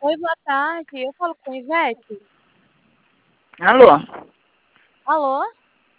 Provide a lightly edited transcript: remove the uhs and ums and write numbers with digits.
Oi, boa tarde. Eu falo com Ivete. Alô? Alô?